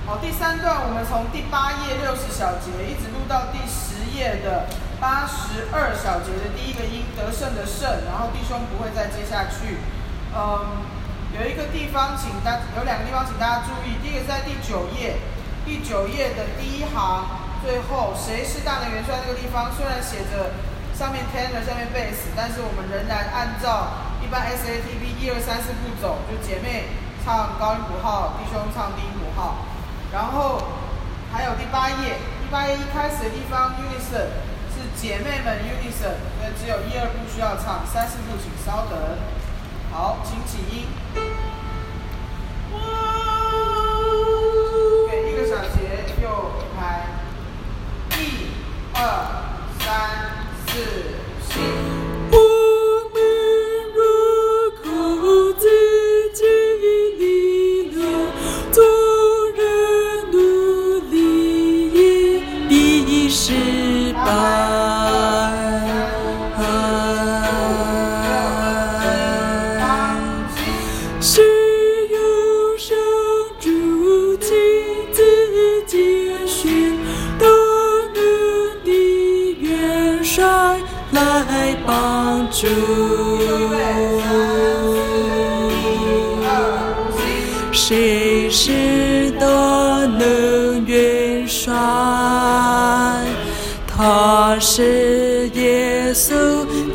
好，第3段我们从第8页60小节一直录到第10页的82小节的第一个音，得胜的胜，然后弟兄不会再接下去。有2个地方请大家注意，第一个是在第9页的第1行最后，谁是大能元帅这个地方，虽然写着上面 tenor 下面 bass， 但是我们仍然按照一般 SATB 1、2、3、4步走，就姐妹唱高音谱号，弟兄唱低音谱号。然后还有第8页一开始的地方 unison 是姐妹们 unison， 所以只有1、2步需要唱，3、4步请稍等。好，请起音。给1个小节，右拍，1、2、3、4、行。 来帮助，谁是大能元帅？他是耶稣